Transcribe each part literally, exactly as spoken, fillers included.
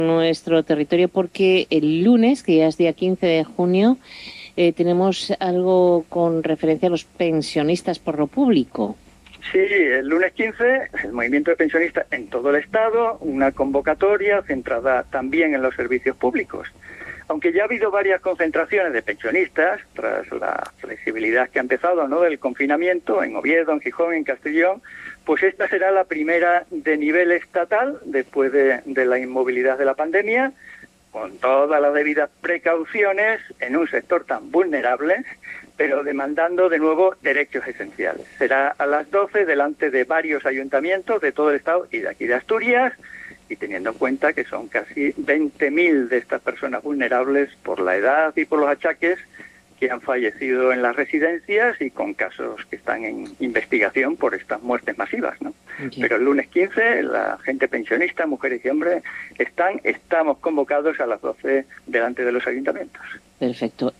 nuestro territorio porque el lunes, que ya es día quince de junio, eh, tenemos algo con referencia a los pensionistas por lo público. Sí, el lunes quince, el movimiento de pensionistas en todo el Estado, una convocatoria centrada también en los servicios públicos. Aunque ya ha habido varias concentraciones de pensionistas, tras la flexibilidad que ha empezado, ¿no?, del confinamiento, en Oviedo, en Gijón, en Castellón, pues esta será la primera de nivel estatal, después de, de la inmovilidad de la pandemia, con todas las debidas precauciones, en un sector tan vulnerable, pero demandando de nuevo derechos esenciales. Será a las doce delante de varios ayuntamientos de todo el Estado y de aquí de Asturias, y teniendo en cuenta que son casi veinte mil de estas personas vulnerables por la edad y por los achaques que han fallecido en las residencias y con casos que están en investigación por estas muertes masivas, ¿no? Okay. Pero el lunes quince, la gente pensionista, mujeres y hombres, están, estamos convocados a las doce delante de los ayuntamientos. Perfecto.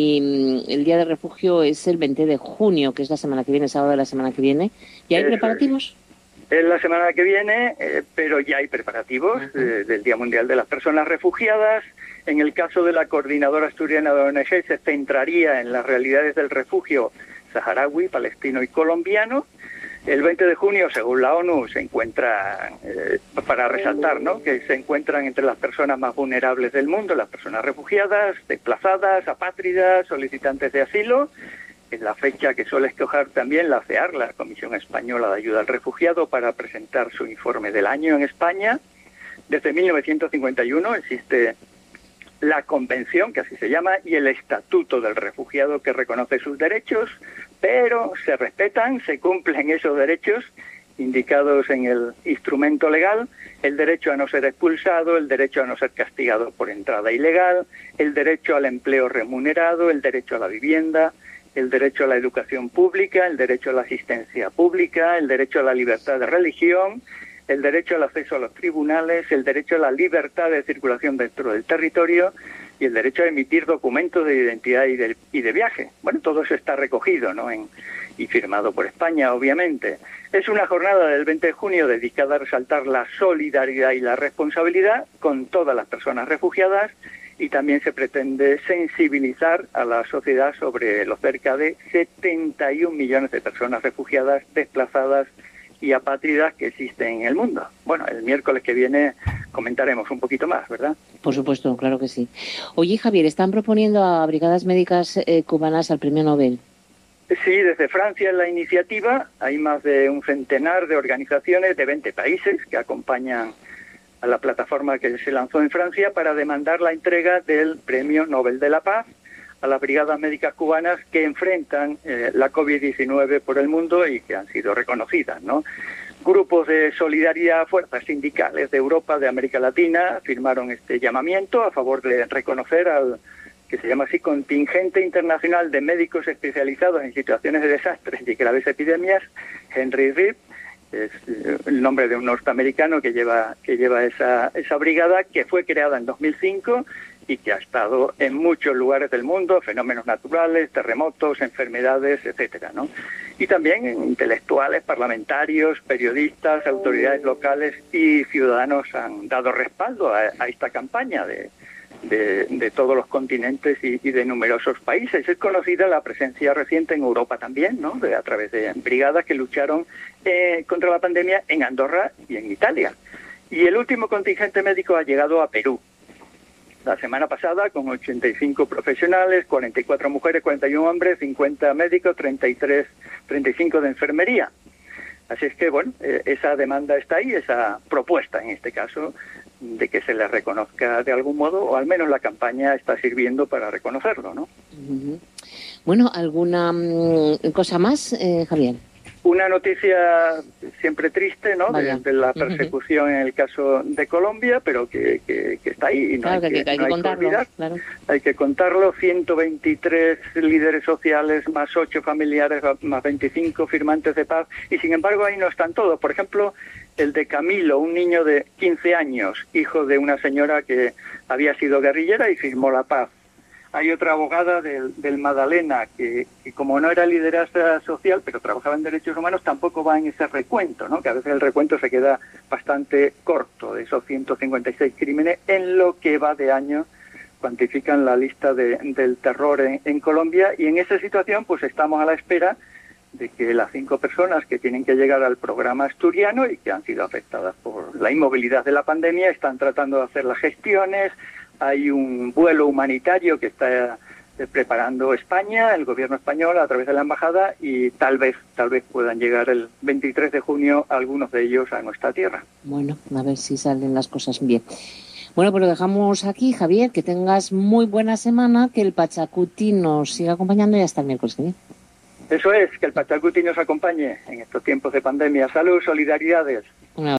Y el Día de Refugio es el veinte de junio, que es la semana que viene, sábado de la semana que viene. ¿Ya hay Eso preparativos? Es. Es la semana que viene, eh, pero ya hay preparativos eh, del Día Mundial de las Personas Refugiadas. En el caso de la Coordinadora Asturiana de O N G se centraría en las realidades del refugio saharaui, palestino y colombiano. El veinte de junio, según la ONU, se encuentra, eh, para resaltar, ¿no?, que se encuentran entre las personas más vulnerables del mundo, las personas refugiadas, desplazadas, apátridas, solicitantes de asilo. Es la fecha que suele escoger también la CEAR, la Comisión Española de Ayuda al Refugiado, para presentar su informe del año en España. Desde mil novecientos cincuenta y uno existe la Convención, que así se llama, y el Estatuto del Refugiado, que reconoce sus derechos, pero se respetan, se cumplen esos derechos indicados en el instrumento legal: el derecho a no ser expulsado, el derecho a no ser castigado por entrada ilegal, el derecho al empleo remunerado, el derecho a la vivienda, el derecho a la educación pública, el derecho a la asistencia pública, el derecho a la libertad de religión, el derecho al acceso a los tribunales, el derecho a la libertad de circulación dentro del territorio y el derecho a emitir documentos de identidad y de, y de viaje. Bueno, todo eso está recogido, ¿no?, en, y firmado por España, obviamente. Es una jornada del veinte de junio dedicada a resaltar la solidaridad y la responsabilidad con todas las personas refugiadas, y también se pretende sensibilizar a la sociedad sobre los cerca de setenta y un millones de personas refugiadas, desplazadas y apátridas que existen en el mundo. Bueno, el miércoles que viene comentaremos un poquito más, ¿verdad? Por supuesto, claro que sí. Oye, Javier, ¿están proponiendo a brigadas médicas eh, cubanas al premio Nobel? Sí, desde Francia la iniciativa. Hay más de un centenar de organizaciones de veinte países que acompañan a la plataforma que se lanzó en Francia para demandar la entrega del Premio Nobel de la Paz a las brigadas médicas cubanas que enfrentan eh, la COVID diecinueve por el mundo y que han sido reconocidas, ¿no? Grupos de solidaridad, fuerzas sindicales de Europa, de América Latina, firmaron este llamamiento a favor de reconocer al, que se llama así, Contingente Internacional de Médicos Especializados en Situaciones de Desastres y Graves Epidemias, Henry Reed. Es el nombre de un norteamericano que lleva que lleva esa esa brigada, que fue creada en dos mil cinco y que ha estado en muchos lugares del mundo, fenómenos naturales, terremotos, enfermedades, etcétera, ¿no? Y también intelectuales, parlamentarios, periodistas, autoridades locales y ciudadanos han dado respaldo a, a esta campaña de De, de todos los continentes y, y de numerosos países. Es conocida la presencia reciente en Europa también, ¿no?, de, a través de brigadas que lucharon eh, contra la pandemia en Andorra y en Italia. Y el último contingente médico ha llegado a Perú la semana pasada con ochenta y cinco profesionales, cuarenta y cuatro mujeres, cuarenta y uno hombres, cincuenta médicos, treinta y tres, treinta y cinco de enfermería. Así es que, bueno, eh, esa demanda está ahí, esa propuesta en este caso, de que se les reconozca de algún modo, o al menos la campaña está sirviendo para reconocerlo, ¿no? Uh-huh. Bueno, ¿alguna um, cosa más, eh, Javier? Una noticia siempre triste, ¿no?, de, de la persecución uh-huh. en el caso de Colombia, pero que, que, que está ahí y no claro, hay que, que, hay no que hay contarlo. que olvidar. Claro. Hay que contarlo. ciento veintitrés líderes sociales, más ocho familiares, más veinticinco firmantes de paz, y sin embargo ahí no están todos. Por ejemplo, el de Camilo, un niño de quince años, hijo de una señora que había sido guerrillera y firmó la paz Hay otra abogada del, del Magdalena que, que como no era lideresa social, pero trabajaba en derechos humanos, tampoco va en ese recuento, ¿no? Que a veces el recuento se queda bastante corto de esos ciento cincuenta y seis crímenes en lo que va de año. Cuantifican la lista de, del terror en, en Colombia, y en esa situación pues estamos a la espera de que las cinco personas que tienen que llegar al programa asturiano y que han sido afectadas por la inmovilidad de la pandemia están tratando de hacer las gestiones. Hay un vuelo humanitario que está eh, preparando España, el gobierno español, a través de la embajada, y tal vez, tal vez puedan llegar el veintitrés de junio algunos de ellos a nuestra tierra. Bueno, a ver si salen las cosas bien. Bueno, pues lo dejamos aquí, Javier, que tengas muy buena semana, que el Pachacuti nos siga acompañando y hasta el miércoles que viene. Eso es, que el Pachacuti nos acompañe en estos tiempos de pandemia. Salud, solidaridades. Una